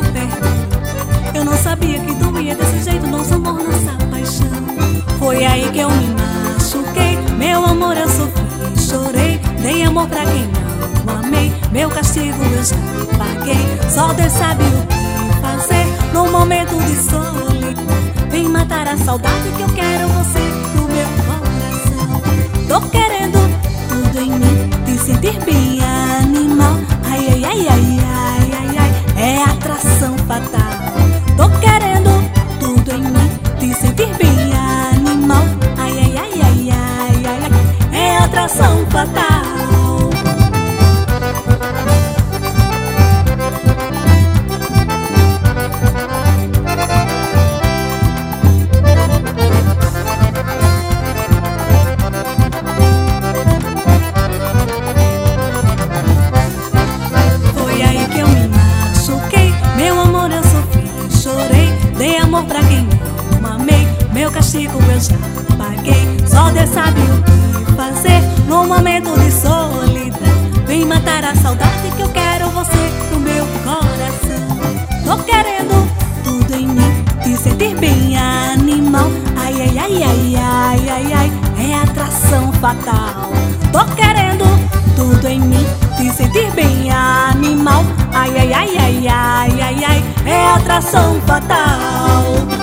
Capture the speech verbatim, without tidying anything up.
perdão. Eu não sabia que doía desse jeito nosso amor, nossa paixão. Foi aí que eu me machuquei, meu amor eu sofri, chorei. Dei amor pra quem não amei, meu castigo eu já paguei. Só Deus sabe o que fazer num momento de solidão. Vem matar a saudade que eu quero você no meu coração. Tô querendo tudo em mim, te sentir bem animal. Ai, ai, ai, ai, ai, ai, ai, é atração fatal. Tô querendo tudo em mim, te sentir bem animal. Ai, ai, ai, ai, ai, ai, ai, é atração fatal. Pra quem não amei, meu castigo eu já paguei. Só Deus sabe o que fazer num momento de solidão. Vem matar a saudade que eu quero você no meu coração. Tô querendo tudo em mim, te sentir bem animal. Ai, ai, ai, ai, ai, ai, ai, é atração fatal. Tô querendo tudo em mim, te sentir bem animal. Ai, ai, ai, ai, ai, ai, ai, é atração fatal.